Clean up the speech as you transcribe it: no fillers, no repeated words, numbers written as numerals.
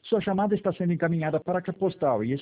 Sua chamada está sendo encaminhada para a caixa postal e